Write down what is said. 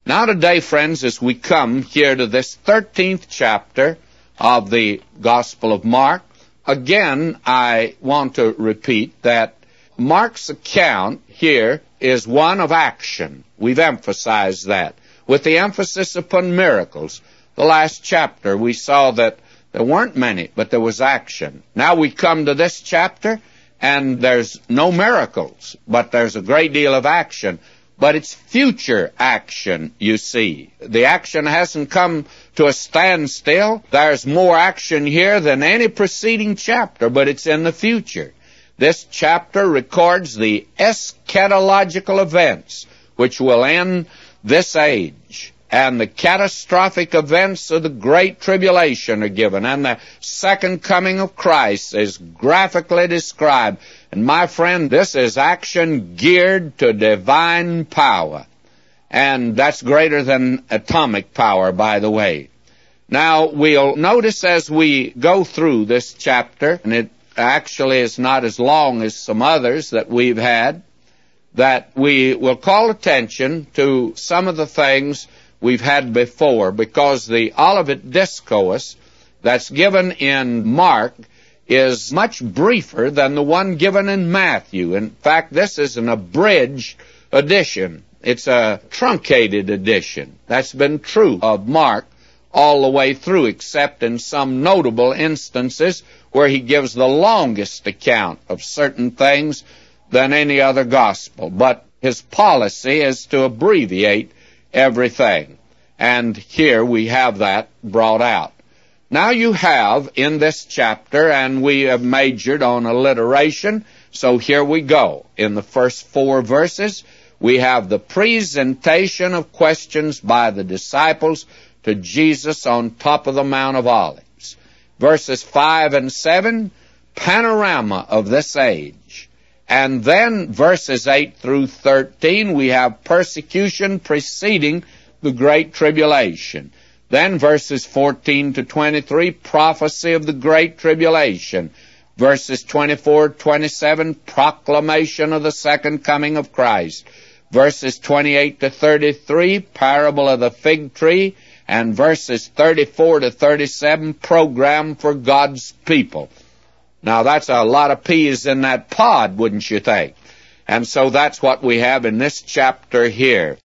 Now today, friends, as we come here to this 13th chapter of the Gospel of Mark, again, I want to repeat that Mark's account here is one of action. We've emphasized that, with the emphasis upon miracles. The last chapter, we saw that there weren't many, but there was action. Now we come to this chapter, and there's no miracles, but there's a great deal of action. But it's future action, you see. The action hasn't come to a standstill. There's more action here than any preceding chapter, but it's in the future. This chapter records the eschatological events which will end this age. And the catastrophic events of the Great Tribulation are given. And the second coming of Christ is graphically described. And my friend, this is action geared to divine power. And that's greater than atomic power, by the way. Now, we'll notice as we go through this chapter, and it actually is not as long as some others that we've had, that we will call attention to some of the things we've had before, because the Olivet Discourse that's given in Mark is much briefer than the one given in Matthew. In fact, this is an abridged edition. It's a truncated edition. That's been true of Mark all the way through, except in some notable instances where he gives the longest account of certain things than any other gospel. But his policy is to abbreviate everything. And here we have that brought out. Now you have in this chapter, and we have majored on alliteration, so here we go. In the first 4 verses, we have the presentation of questions by the disciples to Jesus on top of the Mount of Olives. Verses 5 and 7, panorama of this age. And then verses 8 through 13, we have persecution preceding the Great Tribulation. Then verses 14 to 23, prophecy of the Great Tribulation. Verses 24 to 27, proclamation of the second coming of Christ. Verses 28 to 33, parable of the fig tree. And verses 34 to 37, program for God's people. Now that's a lot of peas in that pod, wouldn't you think? And so that's what we have in this chapter here.